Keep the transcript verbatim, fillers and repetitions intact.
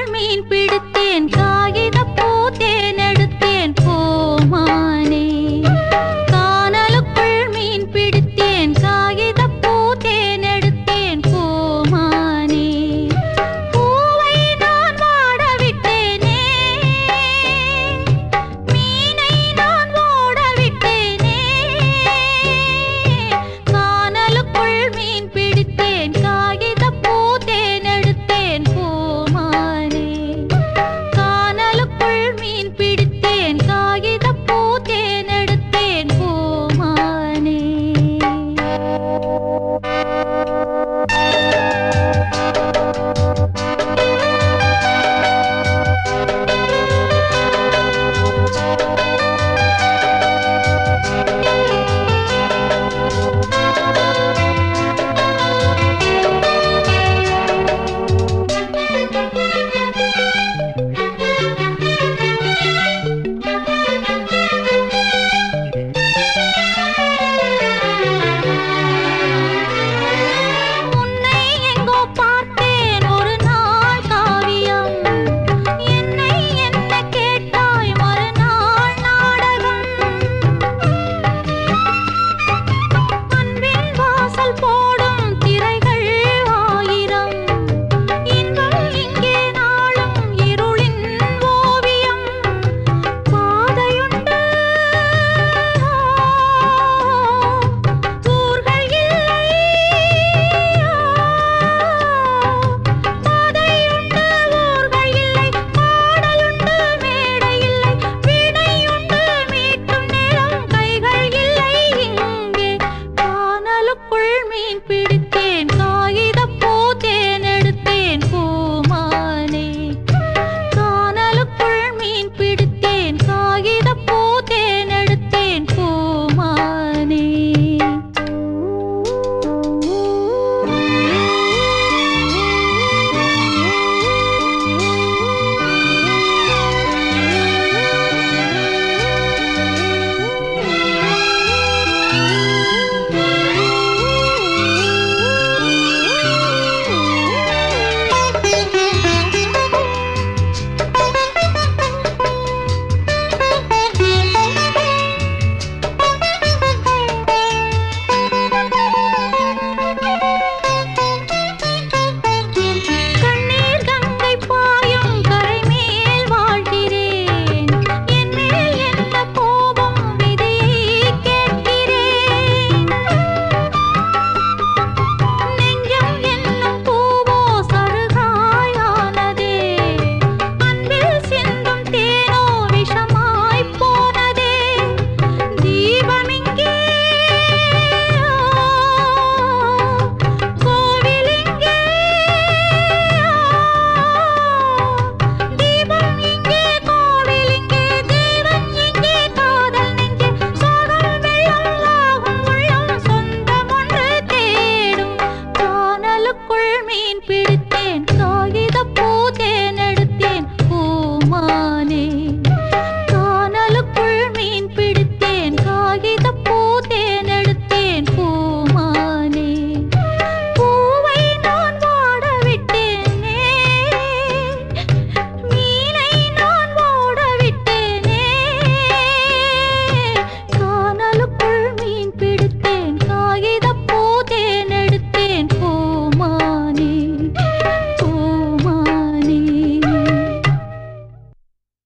மீன் பிடித்தேன் காகிதப் பூ தேனெடுத்தேன் பூமானே. கானலுக்குள் மீன் பிடித்தேன் காகிதப் பூ தேனெடுத்தேன் பூமானே. பூவை நான் வாட விட்டேனே, மீனை நான் ஓட விட்டேனே. கானலுக்குள் மீன் பிடித்தேன் காகிதப் பூ தேனெடுத்தேன் பூமானே. கானலுக்குள் மீன் பிடித்தேன் காகிதப் பூ தேனெடுத்தேன் பூமானே. உன்னை எங்கோ பார்த்தேன் ஒரு நாள் காவியம், என்னை என்ன கேட்டாய் மறுநாள் நாடகம். அன்பின் வாசல் போடும் திரைகள் ஆயிரம், இன்பம் இங்கே நாளும் இருளின் ஓவியம். பாதையுண்டு ஊர்கள் இல்லை, பாதையுண்டு ஊர்கள் இல்லை, பாடலுண்டு மேடை இல்லை, வீணையுண்டு மீட்டும் நேரம் கைகள் இல்லை இங்கே. கானலுக்குள் மீன் பிடித்தேன் காகிதப் பூ தேனெடுத்தேன் பூமானே. கானலுக்குள் மீன் பிடித்தேன் காகிதப் பூ தேனெடுத்தேன் பூமானே. கண்ணீர் கங்கை பாயும் கரைமேல் வாழ்கிறேன், என் மேல் என்ன கோபம் விதியை கேட்கிறேன். நெஞ்சம் என்னும் பூவோ சருகாயானதே, அன்பில் சிந்தும் தேனோ விஷமாய்ப் போனதே. தீபமிங்கே கோவிலிங்கே, தீபம் இங்கே கோவிலிங்கே, தெய்வம் இங்கே காதல் நெஞ்சே. சோகம் வெள்ளம் ஆகும் உள்ளம் சொந்தம் ஒன்று தேடும். கானலுக்குள் மீன் பிடித்தேன் காகிதப் பூ தேனெடுத்தேன் பூமானே. கானலுக்குள் மீன் பிடித்தேன் காகிதப்